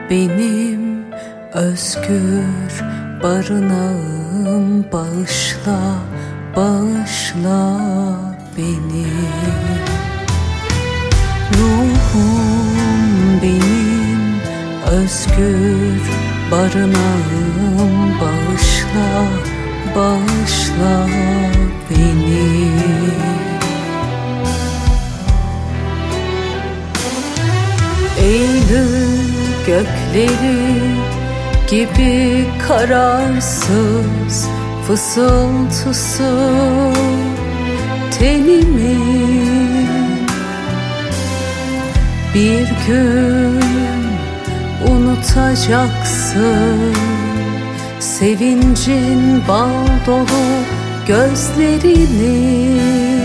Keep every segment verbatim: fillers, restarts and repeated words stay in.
benim özgür barınağım, bağışla, bağışla beni. Ruhum benim özgür barınağım, bağışla, bağışla beni. Eylül gökleri gibi kararsız fısıltısı tenimin, bir gün unutacaksın sevincin bal dolu gözlerini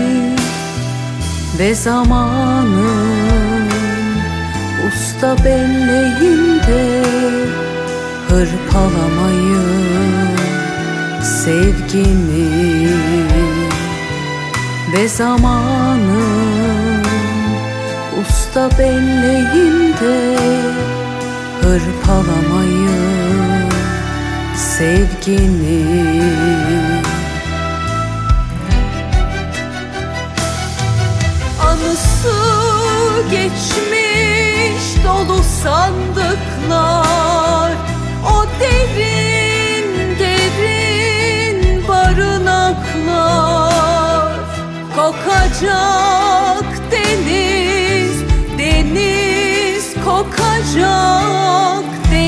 ve zamanın usta belleğinde hırpalamayı sevgimi ve zamanın usta belleğinde hırpalamayı sevgini. Anısı geçmiş dolu sandıklar, o derin derin barınaklar. Kokacak deniz, deniz kokacak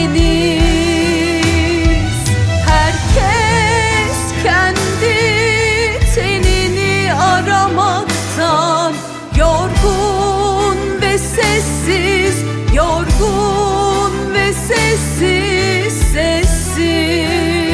deniz. Herkes kendi tenini aramaktan yorgun ve sessiz, yorgun ve sessiz, sessiz.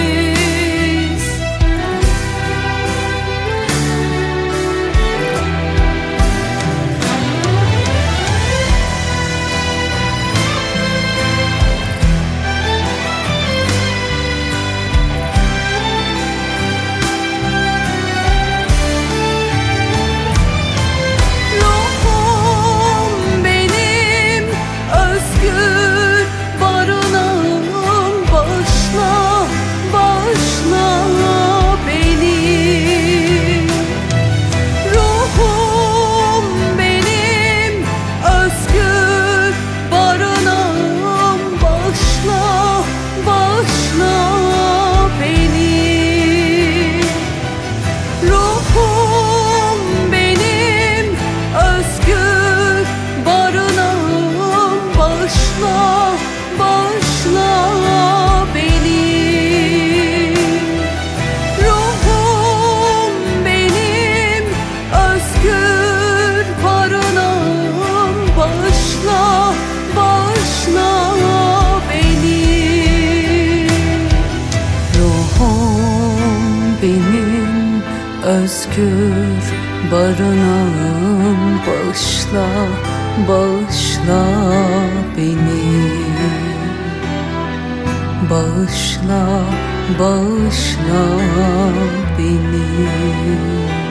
Benim özgür barınağım, bağışla, bağışla beni. Bağışla, bağışla beni.